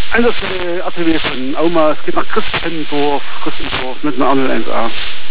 Atelier von Oma, es geht nach Christendorf mit einer anderen 1A.